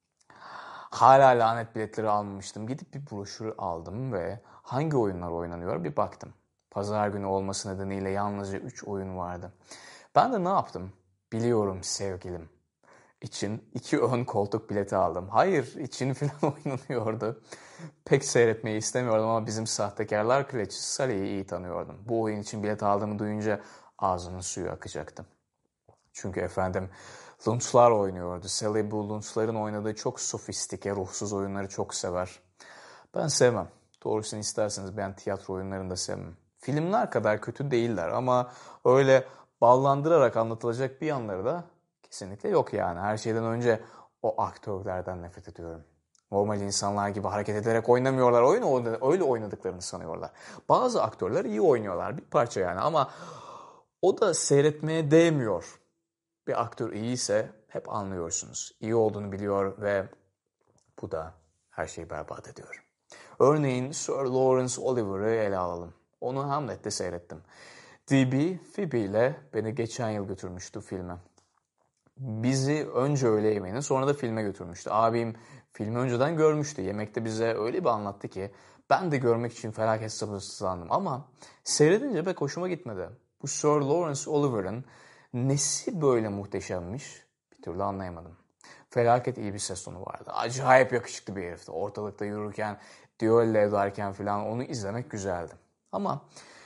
Hala lanet biletleri almamıştım. Gidip bir broşür aldım ve hangi oyunlar oynanıyor bir baktım. Pazar günü olması nedeniyle yalnızca 3 oyun vardı. Ben de ne yaptım? Biliyorum sevgilim. İçin 2 ön koltuk bileti aldım. Hayır, için falan oynanıyordu. Pek seyretmeyi istemiyordum ama bizim sahtekarlar kraliçesi Sally'yi iyi tanıyordum. Bu oyun için bilet aldığımı duyunca ağzının suyu akacaktı. Çünkü efendim Lunchlar oynuyordu. Sally bu Lunchların oynadığı çok sofistike, ruhsuz oyunları çok sever. Ben sevmem. Doğrusunu isterseniz ben tiyatro oyunlarını da sevmem. Filmler kadar kötü değiller ama öyle ballandırarak anlatılacak bir yanları da kesinlikle yok yani. Her şeyden önce o aktörlerden nefret ediyorum. Normal insanlar gibi hareket ederek oynamıyorlar. Oyunu öyle oynadıklarını sanıyorlar. Bazı aktörler iyi oynuyorlar bir parça yani ama o da seyretmeye değmiyor. Bir aktör iyiyse hep anlıyorsunuz. İyi olduğunu biliyor ve bu da her şeyi berbat ediyor. Örneğin Sir Lawrence Oliver'ı ele alalım. Onu Hamlet'te seyrettim. D.B. Phoebe ile beni geçen yıl götürmüştü filme. Bizi önce öğle yemeğine sonra da filme götürmüştü. Abim filmi önceden görmüştü. Yemekte bize öyle bir anlattı ki ben de görmek için felaket sabırsızlandım. Ama seyredince pek hoşuma gitmedi. Bu Sir Lawrence Oliver'ın nesi böyle muhteşemmiş bir türlü anlayamadım. Felaket iyi bir ses tonu vardı. Acayip yakışıklı bir herifti. Ortalıkta yürürken, düello ederken falan onu izlemek güzeldi. Ama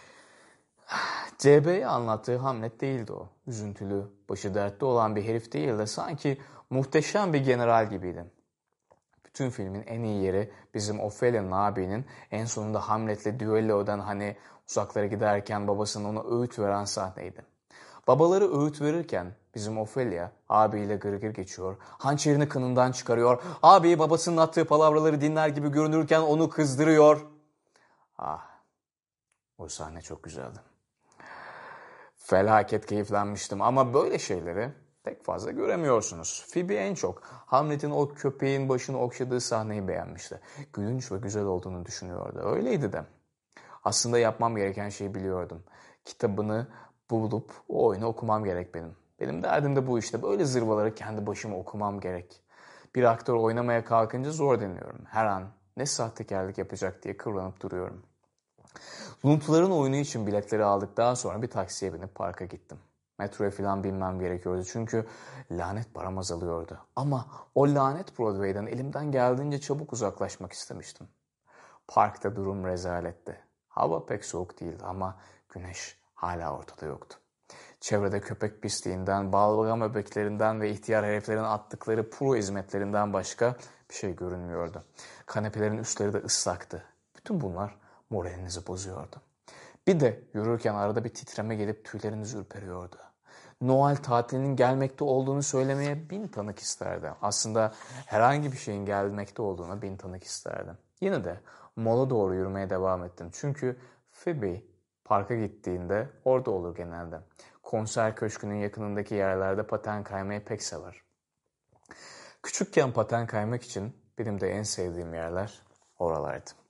C.B.'ye anlattığı Hamlet değildi o. Üzüntülü, başı dertte olan bir herif değil de sanki muhteşem bir general gibiydi. Bütün filmin en iyi yeri bizim Ophelia'nın abinin en sonunda Hamlet'le düello eden hani Uzaklara giderken babasının ona öğüt veren sahneydi. Babaları öğüt verirken bizim Ophelia abiyle gırgır geçiyor, hançerini kınından çıkarıyor, abi babasının attığı palavraları dinler gibi görünürken onu kızdırıyor. Ah, o sahne çok güzeldi. Felaket keyiflenmiştim ama böyle şeyleri pek fazla göremiyorsunuz. Phoebe en çok Hamlet'in o köpeğin başını okşadığı sahneyi beğenmişti. Gülünç ve güzel olduğunu düşünüyordu. Öyleydi de. Aslında yapmam gereken şeyi biliyordum. Kitabını bulup o oyunu okumam gerek benim. Benim derdim de bu işte. Böyle zırvaları kendi başıma okumam gerek. Bir aktör oynamaya kalkınca zor deniyorum. Her an ne sahtekarlık yapacak diye kıvranıp duruyorum. Luntuların oyunu için biletleri aldıktan sonra bir taksiye binip parka gittim. Metroya falan binmem gerekiyordu çünkü lanet param azalıyordu. Ama o lanet Broadway'den elimden geldiğince çabuk uzaklaşmak istemiştim. Parkta durum rezaletti. Hava pek soğuk değildi ama güneş hala ortada yoktu. Çevrede köpek pisliğinden, balgam öbeklerinden ve ihtiyar heriflerin attıkları pro hizmetlerinden başka bir şey görünmüyordu. Kanepelerin üstleri de ıslaktı. Bütün bunlar moralinizi bozuyordu. Bir de yürürken arada bir titreme gelip tüyleriniz ürperiyordu. Noel tatilinin gelmekte olduğunu söylemeye bin tanık isterdim. Aslında herhangi bir şeyin gelmekte olduğuna bin tanık isterdim. Yine de mola doğru yürümeye devam ettim. Çünkü Phoebe parka gittiğinde orada olur genelde. Konser köşkünün yakınındaki yerlerde paten kaymayı pek sever. Küçükken paten kaymak için benim de en sevdiğim yerler oralardı.